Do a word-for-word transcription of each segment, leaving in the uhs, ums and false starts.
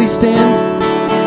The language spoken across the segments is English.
please stand?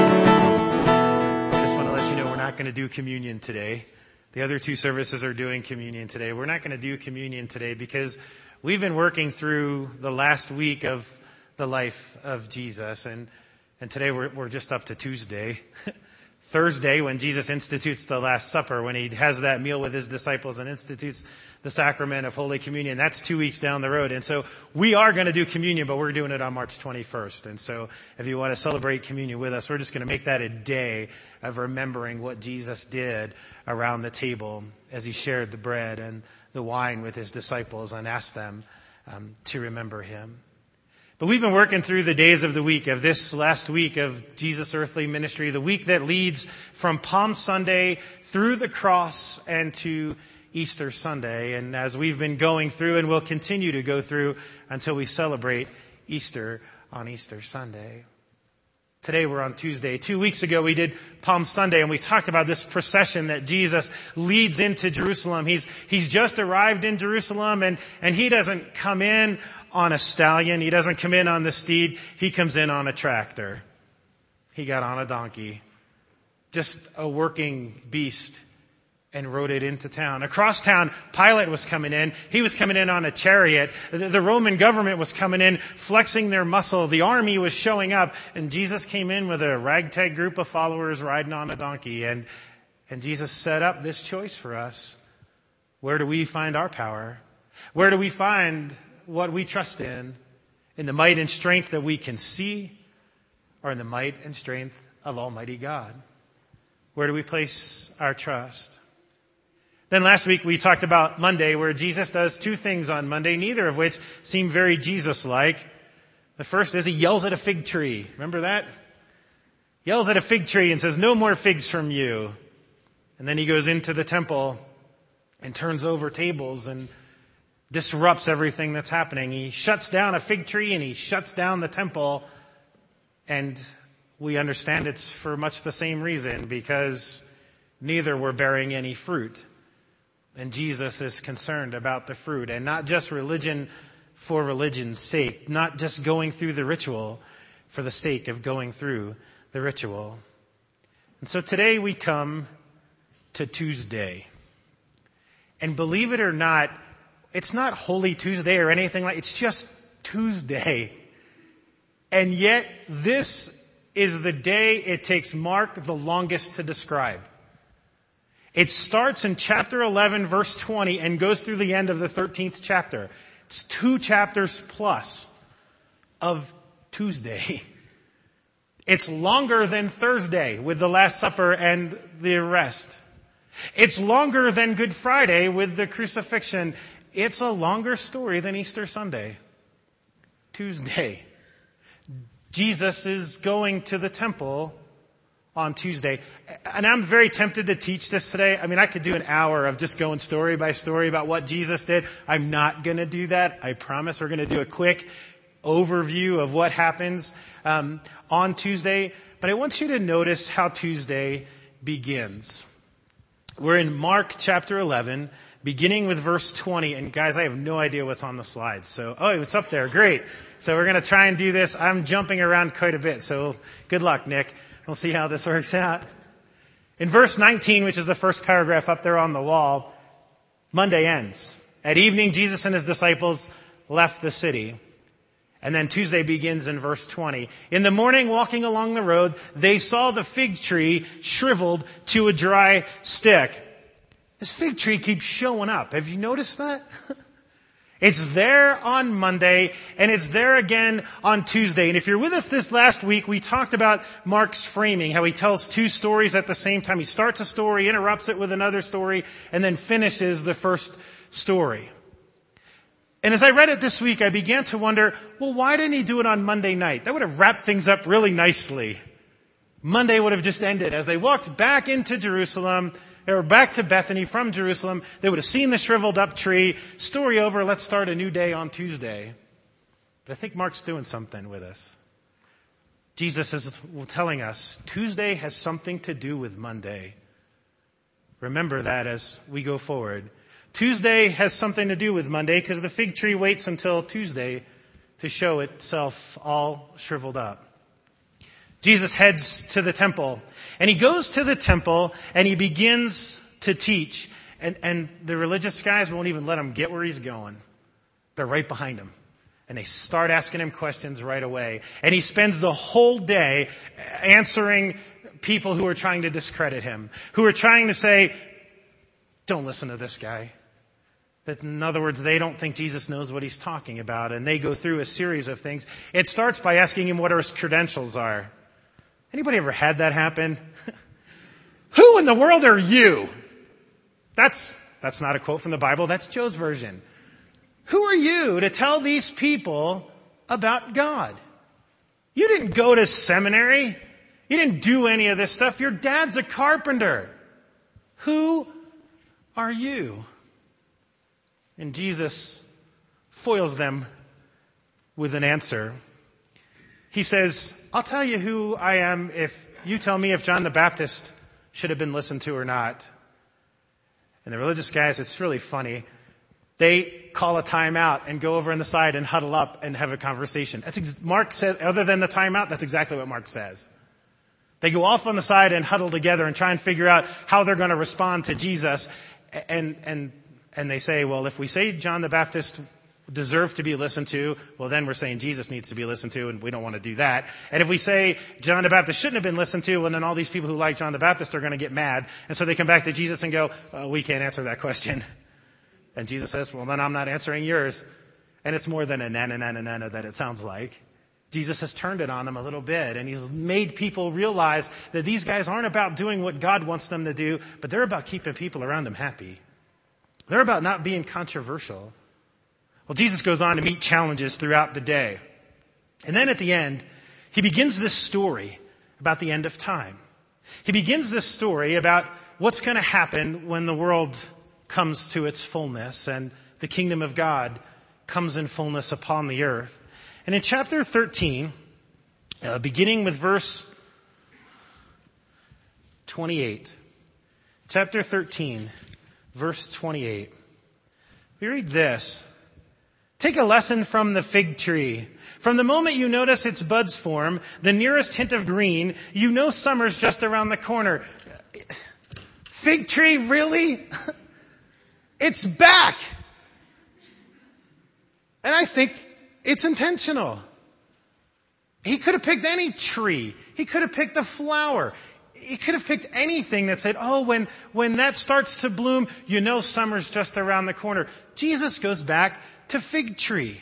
I just want to let you know we're not going to do communion today. The other two services are doing communion today. We're not going to do communion today because we've been working through the last week of the life of Jesus, and and today we're we're just up to Tuesday. Thursday, when Jesus institutes the Last Supper, when he has that meal with his disciples and institutes the sacrament of Holy Communion, that's two weeks down the road. And so we are going to do communion, but we're doing it on March twenty-first. And so if you want to celebrate communion with us, we're just going to make that a day of remembering what Jesus did around the table as he shared the bread and the wine with his disciples and asked them um, to remember him. But we've been working through the days of the week, of this last week of Jesus' earthly ministry, the week that leads from Palm Sunday through the cross and to Easter Sunday. And as we've been going through and will continue to go through until we celebrate Easter on Easter Sunday. Today we're on Tuesday. Two weeks ago we did Palm Sunday and we talked about this procession that Jesus leads into Jerusalem. He's, he's just arrived in Jerusalem and, and he doesn't come in on a stallion. He doesn't come in on the steed. He comes in on a tractor. He got on a donkey. Just a working beast and rode it into town. Across town, Pilate was coming in. He was coming in on a chariot. The Roman government was coming in, flexing their muscle. The army was showing up. And Jesus came in with a ragtag group of followers riding on a donkey. And, and Jesus set up this choice for us. Where do we find our power? Where do we find what we trust in? In the might and strength that we can see, or in the might and strength of Almighty God? Where do we place our trust? Then last week we talked about Monday, where Jesus does two things on Monday, neither of which seem very Jesus-like. The first is he yells at a fig tree. Remember that? Yells at a fig tree and says, "No more figs from you." And then he goes into the temple and turns over tables and disrupts everything that's happening. He shuts down a fig tree and he shuts down the temple. And we understand it's for much the same reason, because neither were bearing any fruit. And Jesus is concerned about the fruit, and not just religion for religion's sake, not just going through the ritual for the sake of going through the ritual. And so today we come to Tuesday. And believe it or not, it's not Holy Tuesday or anything like, it's just Tuesday. And yet this is the day it takes Mark the longest to describe. It starts in chapter eleven, verse twenty, and goes through the end of the thirteenth chapter. It's two chapters plus of Tuesday. It's longer than Thursday with the Last Supper and the arrest. It's longer than Good Friday with the crucifixion. It's a longer story than Easter Sunday. Tuesday. Jesus is going to the temple on Tuesday. And I'm very tempted to teach this today. I mean, I could do an hour of just going story by story about what Jesus did. I'm not going to do that. I promise. We're going to do a quick overview of what happens um, on Tuesday. But I want you to notice how Tuesday begins. We're in Mark chapter eleven, beginning with verse twenty. And guys, I have no idea what's on the slides. So, oh, it's up there. Great. So we're going to try and do this. I'm jumping around quite a bit. So good luck, Nick. We'll see how this works out. In verse nineteen, which is the first paragraph up there on the wall, Monday ends. At evening, Jesus and his disciples left the city. And then Tuesday begins in verse twenty. In the morning, walking along the road, they saw the fig tree shriveled to a dry stick. This fig tree keeps showing up. Have you noticed that? It's there on Monday, and it's there again on Tuesday. And if you're with us this last week, we talked about Mark's framing, how he tells two stories at the same time. He starts a story, interrupts it with another story, and then finishes the first story. And as I read it this week, I began to wonder, well, why didn't he do it on Monday night? That would have wrapped things up really nicely. Monday would have just ended. As they walked back into Jerusalem, or back to Bethany from Jerusalem, they would have seen the shriveled up tree. Story over, let's start a new day on Tuesday. But I think Mark's doing something with us. Jesus is telling us Tuesday has something to do with Monday. Remember that as we go forward. Tuesday has something to do with Monday because the fig tree waits until Tuesday to show itself all shriveled up. Jesus heads to the temple, and he goes to the temple and he begins to teach. And, and the religious guys won't even let him get where he's going. They're right behind him. And they start asking him questions right away. And he spends the whole day answering people who are trying to discredit him, who are trying to say, don't listen to this guy. That, in other words, they don't think Jesus knows what he's talking about. And they go through a series of things. It starts by asking him what his credentials are. Anybody ever had that happen? Who in the world are you? That's, that's not a quote from the Bible. That's Joe's version. Who are you to tell these people about God? You didn't go to seminary. You didn't do any of this stuff. Your dad's a carpenter. Who are you? And Jesus foils them with an answer. He says, I'll tell you who I am if you tell me if John the Baptist should have been listened to or not. And the religious guys, it's really funny. They call a timeout and go over on the side and huddle up and have a conversation. That's ex- Mark says, other than the timeout, that's exactly what Mark says. They go off on the side and huddle together and try and figure out how they're going to respond to Jesus. And, and, and they say, well, if we say John the Baptist deserved to be listened to, well, then we're saying Jesus needs to be listened to, and we don't want to do that. And if we say John the Baptist shouldn't have been listened to, well, then all these people who like John the Baptist are going to get mad. And so they come back to Jesus and go, well, we can't answer that question. And Jesus says, well, then I'm not answering yours. And it's more than a na na na na na that it sounds like. Jesus has turned it on them a little bit, and he's made people realize that these guys aren't about doing what God wants them to do, but they're about keeping people around them happy. They're about not being controversial. Well, Jesus goes on to meet challenges throughout the day. And then at the end, he begins this story about the end of time. He begins this story about what's going to happen when the world comes to its fullness and the kingdom of God comes in fullness upon the earth. And in chapter thirteen, uh, beginning with verse twenty-eight, chapter thirteen, verse twenty-eight, we read this. Take a lesson from the fig tree. From the moment you notice its buds form, the nearest hint of green, you know summer's just around the corner. Fig tree, really? It's back. And I think it's intentional. He could have picked any tree. He could have picked a flower. He could have picked anything that said, oh, when, when that starts to bloom, you know summer's just around the corner. Jesus goes back to fig tree.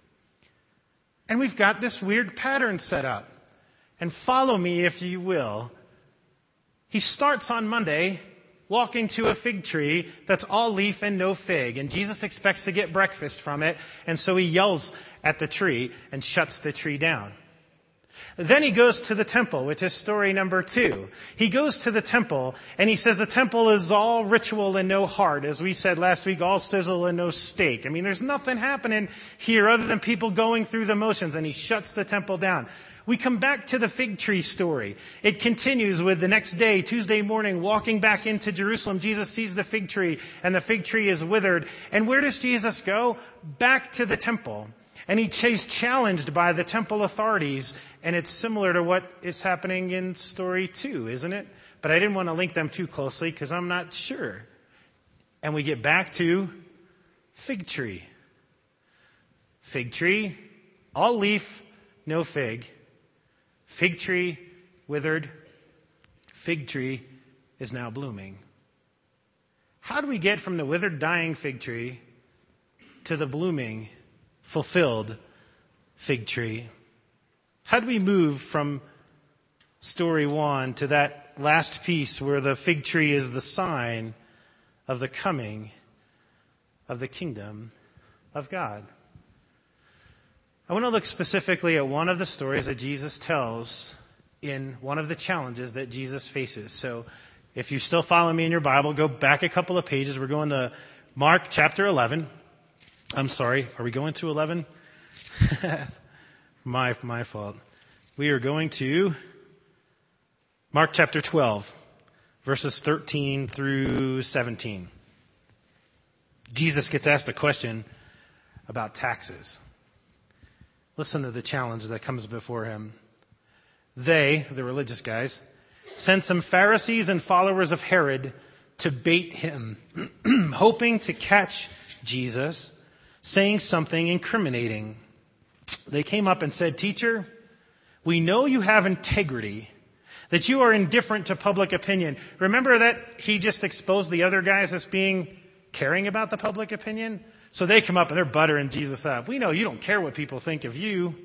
And we've got this weird pattern set up. And follow me if you will. He starts on Monday walking to a fig tree that's all leaf and no fig. And Jesus expects to get breakfast from it. And so he yells at the tree and shuts the tree down. Then he goes to the temple, which is story number two. He goes to the temple and he says the temple is all ritual and no heart. As we said last week, all sizzle and no steak. I mean, there's nothing happening here other than people going through the motions, and he shuts the temple down. We come back to the fig tree story. It continues with the next day, Tuesday morning, walking back into Jerusalem. Jesus sees the fig tree and the fig tree is withered. And where does Jesus go? Back to the temple. And he's challenged by the temple authorities. And it's similar to what is happening in story two, isn't it? But I didn't want to link them too closely because I'm not sure. And we get back to fig tree. Fig tree, all leaf, no fig. Fig tree, withered. Fig tree is now blooming. How do we get from the withered, dying fig tree to the blooming, fulfilled fig tree? How do we move from story one to that last piece where the fig tree is the sign of the coming of the kingdom of God? I want to look specifically at one of the stories that Jesus tells in one of the challenges that Jesus faces. So if you still follow me in your Bible, go back a couple of pages. We're going to Mark chapter eleven. I'm sorry, are we going to eleven? my, my fault. We are going to Mark chapter twelve, verses thirteen through seventeen. Jesus gets asked a question about taxes. Listen to the challenge that comes before him. They, the religious guys, sent some Pharisees and followers of Herod to bait him, hoping to catch Jesus saying something incriminating. They came up and said, "Teacher, we know you have integrity, that you are indifferent to public opinion." Remember that he just exposed the other guys as being caring about the public opinion? So they come up and they're buttering Jesus up. "We know you don't care what people think of you.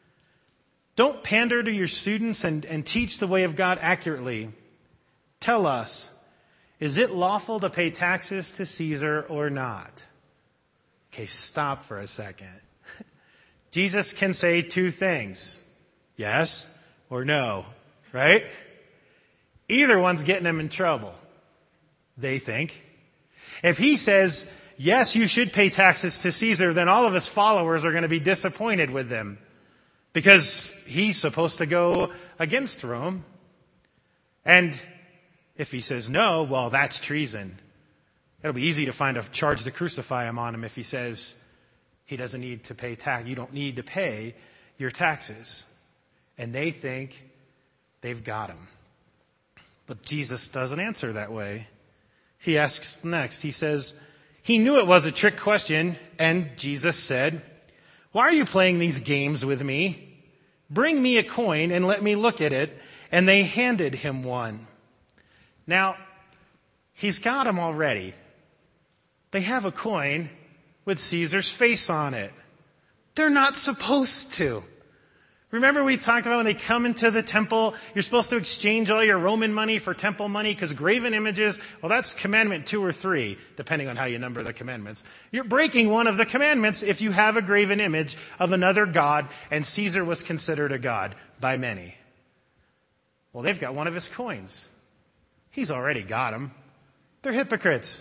Don't pander to your students and, and teach the way of God accurately. Tell us, is it lawful to pay taxes to Caesar or not?" Okay, stop for a second. Jesus can say two things. Yes or no, right? Either one's getting him in trouble, they think. If he says, yes, you should pay taxes to Caesar, then all of his followers are going to be disappointed with him because he's supposed to go against Rome. And if he says no, well, that's treason. It'll be easy to find a charge to crucify him on him if he says he doesn't need to pay tax. You don't need to pay your taxes. And they think they've got him. But Jesus doesn't answer that way. He asks next. He says, he knew it was a trick question, and Jesus said, "Why are you playing these games with me? Bring me a coin and let me look at it." And they handed him one. Now, he's got them already. They have a coin with Caesar's face on it. They're not supposed to. Remember we talked about when they come into the temple, you're supposed to exchange all your Roman money for temple money because graven images, well, that's commandment two or three, depending on how you number the commandments. You're breaking one of the commandments if you have a graven image of another god, and Caesar was considered a god by many. Well, they've got one of his coins. He's already got them. They're hypocrites.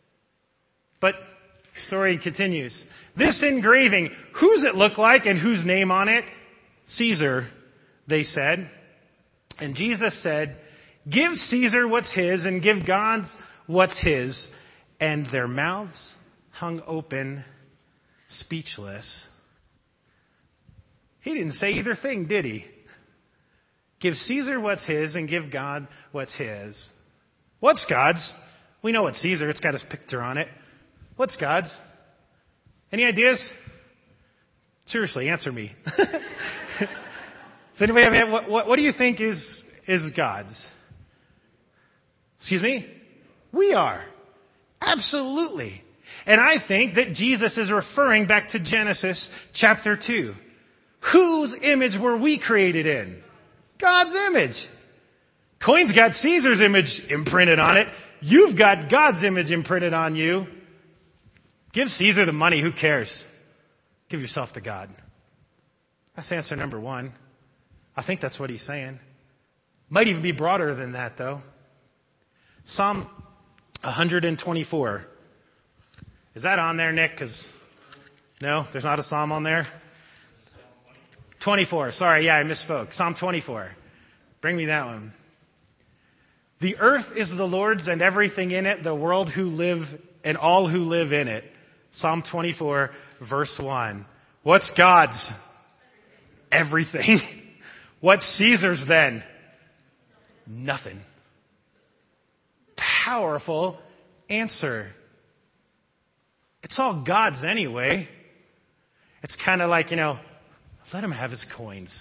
But the story continues. This engraving, who's it look like and whose name on it? Caesar, they said. And Jesus said, "Give Caesar what's his and give God what's his." And their mouths hung open, speechless. He didn't say either thing, did he? Give Caesar what's his and give God what's his. What's God's? We know it's Caesar. It's got his picture on it. What's God's? Any ideas? Seriously, answer me. Does anybody have, what, what, what do you think is, is God's? Excuse me? We are. Absolutely. And I think that Jesus is referring back to Genesis chapter two. Whose image were we created in? God's image. Coin's got Caesar's image imprinted on it. You've got God's image imprinted on you. Give Caesar the money. Who cares? Give yourself to God. That's answer number one. I think that's what he's saying. Might even be broader than that, though. Psalm one twenty-four. Is that on there, Nick? Because no, there's not a psalm on there. twenty-four. Sorry, yeah, I misspoke. Psalm twenty-four. Bring me that one. The earth is the Lord's and everything in it, the world who live and all who live in it. Psalm twenty-four, verse one. What's God's? Everything. What's Caesar's then? Nothing. Powerful answer. It's all God's anyway. It's kind of like, you know, let him have his coins.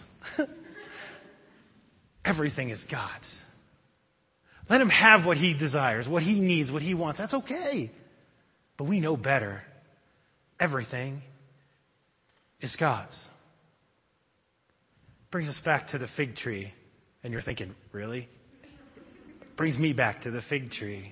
Everything is God's. Let him have what he desires, what he needs, what he wants. That's okay. But we know better. Everything is God's. Brings us back to the fig tree. And you're thinking, really? Brings me back to the fig tree.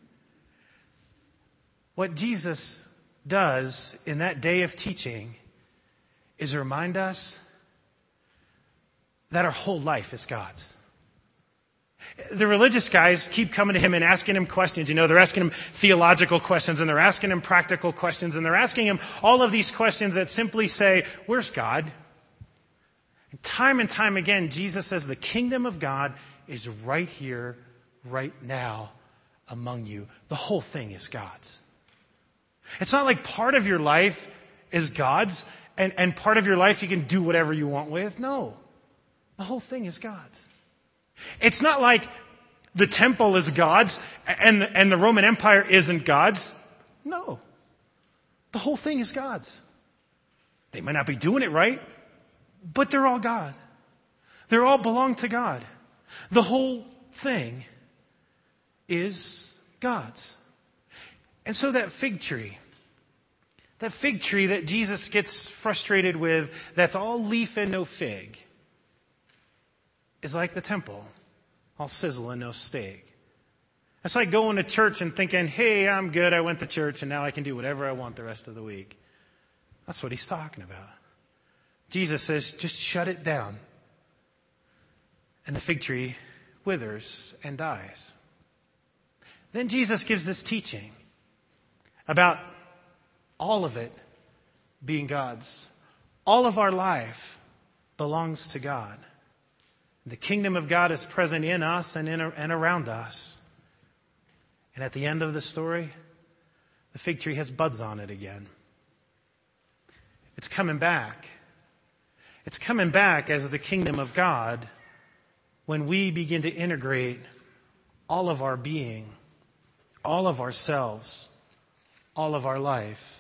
What Jesus does in that day of teaching is remind us that our whole life is God's. The religious guys keep coming to him and asking him questions. You know, they're asking him theological questions and they're asking him practical questions and they're asking him all of these questions that simply say, where's God? And time and time again, Jesus says the kingdom of God is right here, right now among you. The whole thing is God's. It's not like part of your life is God's and, and part of your life you can do whatever you want with. No. The whole thing is God's. It's not like the temple is God's and the, and the Roman Empire isn't God's. No. The whole thing is God's. They might not be doing it right, but they're all God. They all belong to God. The whole thing is God's. And so that fig tree, that fig tree that Jesus gets frustrated with, that's all leaf and no fig, is like the temple, all sizzle and no steak. It's like going to church and thinking, hey, I'm good, I went to church, and now I can do whatever I want the rest of the week. That's what he's talking about. Jesus says, just shut it down. And the fig tree withers and dies. Then Jesus gives this teaching about all of it being God's. All of our life belongs to God. The kingdom of God is present in us and in and around us. And at the end of the story, the fig tree has buds on it again. It's coming back. It's coming back as the kingdom of God when we begin to integrate all of our being, all of ourselves, all of our life.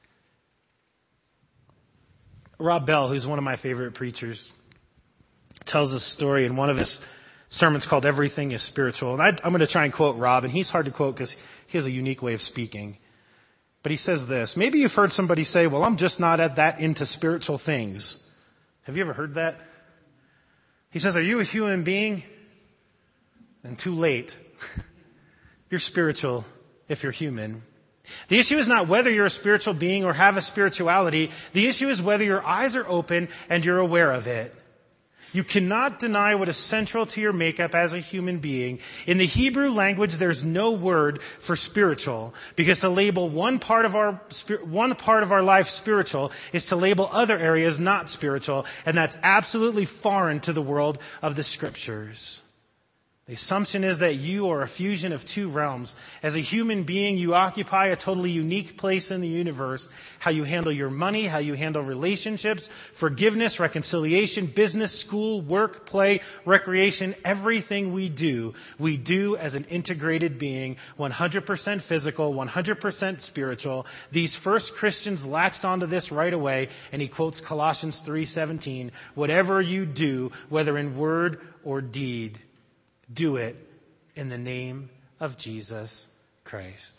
Rob Bell, who's one of my favorite preachers, tells a story in one of his sermons called Everything is Spiritual. And I, I'm going to try and quote Rob, and he's hard to quote because he has a unique way of speaking. But he says this, maybe you've heard somebody say, well, I'm just not at that into spiritual things. Have you ever heard that? He says, are you a human being? And too late. You're spiritual if you're human. The issue is not whether you're a spiritual being or have a spirituality. The issue is whether your eyes are open and you're aware of it. You cannot deny what is central to your makeup as a human being. In the Hebrew language, there's no word for spiritual, because to label one part of our one part of our life spiritual is to label other areas not spiritual, and that's absolutely foreign to the world of the Scriptures. The assumption is that you are a fusion of two realms. As a human being, you occupy a totally unique place in the universe. How you handle your money, how you handle relationships, forgiveness, reconciliation, business, school, work, play, recreation, everything we do, we do as an integrated being, one hundred percent physical, one hundred percent spiritual. These first Christians latched onto this right away, and he quotes Colossians three seventeen, whatever you do, whether in word or deed, do it in the name of Jesus Christ.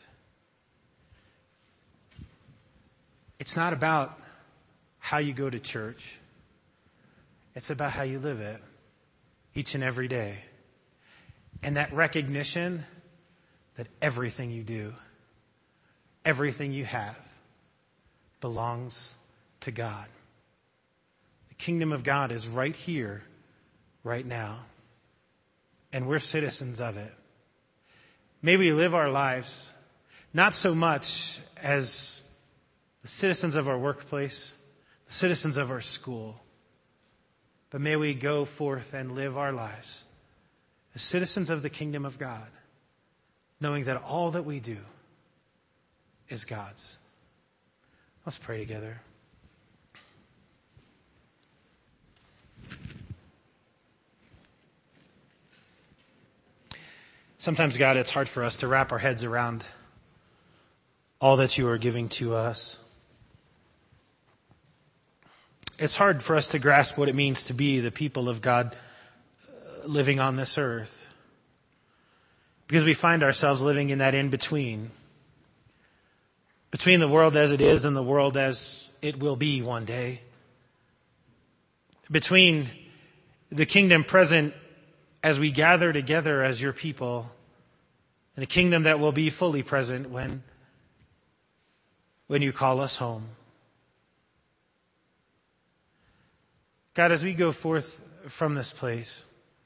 It's not about how you go to church. It's about how you live it each and every day. And that recognition that everything you do, everything you have, belongs to God. The kingdom of God is right here, right now. And we're citizens of it. May we live our lives not so much as the citizens of our workplace, the citizens of our school, but may we go forth and live our lives as citizens of the kingdom of God, knowing that all that we do is God's. Let's pray together. Sometimes, God, it's hard for us to wrap our heads around all that you are giving to us. It's hard for us to grasp what it means to be the people of God living on this earth, because we find ourselves living in that in-between, between the world as it is and the world as it will be one day, between the kingdom present as we gather together as your people, and a kingdom that will be fully present when, when you call us home. God, as we go forth from this place,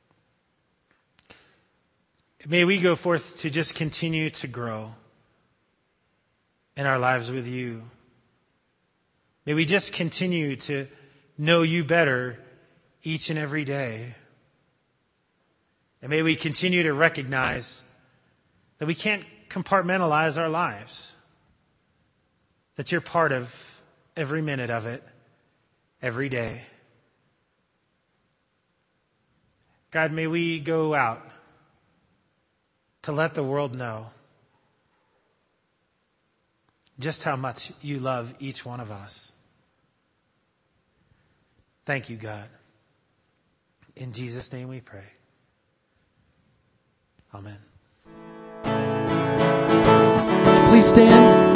may we go forth to just continue to grow in our lives with you. May we just continue to know you better each and every day. And may we continue to recognize that we can't compartmentalize our lives, that you're part of every minute of it, every day. God, may we go out to let the world know just how much you love each one of us. Thank you, God. In Jesus' name we pray. Amen. Please stand.